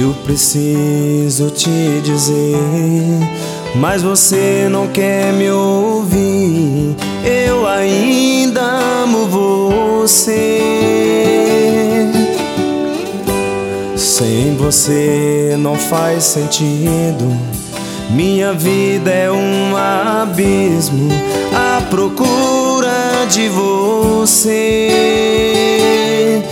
Eu preciso te dizer, mas você não quer me ouvir. Eu ainda amo você. Sem você não faz sentido. Minha vida é um abismo à procura de você.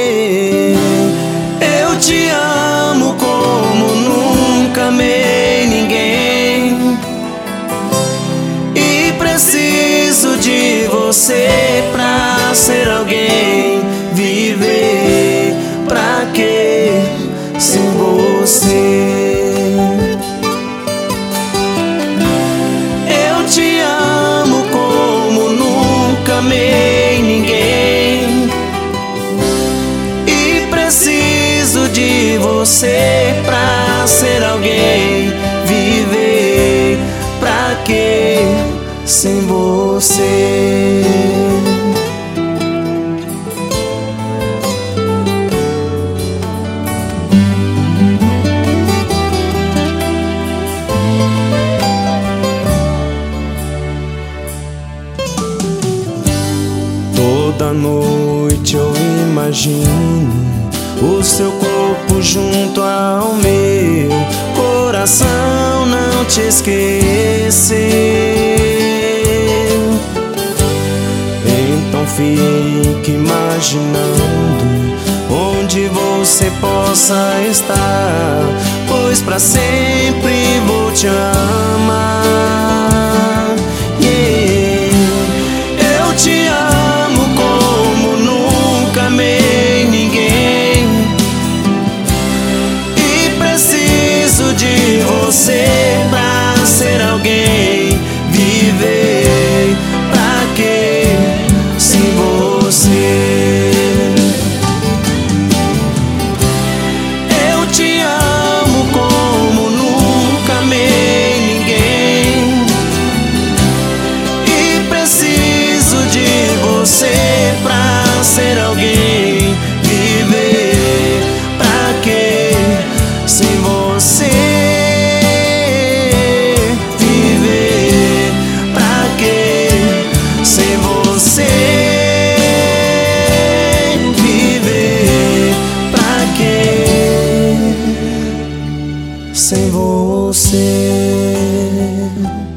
Eu te amo como nunca amei ninguém, e preciso de você pra ser alguém. Viver pra quê sem você? Eu te amo como nunca amei ninguém, e preciso de você pra ser alguém. Viver pra quê sem você? Toda noite eu imagino o seu corpo junto ao meu coração, não te esqueceu. Então fique imaginando onde você possa estar, pois pra sempre vou te amar. Eu te amo como nunca amei ninguém, e preciso de você pra ser alguém. Viver pra quê sem você? Eu te amo como nunca amei ninguém, e preciso de você pra ser alguém. Viver pra quê sem você? Viver pra quê sem você? Viver pra quê sem você?